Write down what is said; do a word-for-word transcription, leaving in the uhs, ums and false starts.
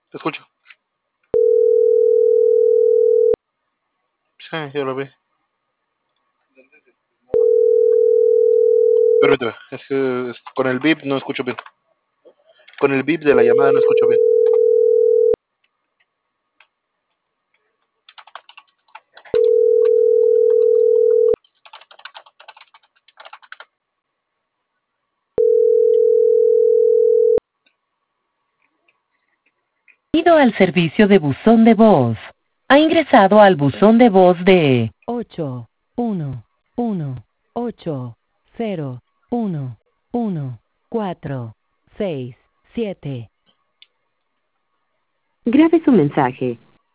Te escucho. Sí, ya lo vi. Permíteme, es que es- con el bip no escucho bien. Con el bip de la llamada no escucho bien. Bienvenido al servicio de buzón de voz. Ha ingresado al buzón de voz de ocho uno uno ocho cero uno uno cuatro seis siete. Grabe su mensaje.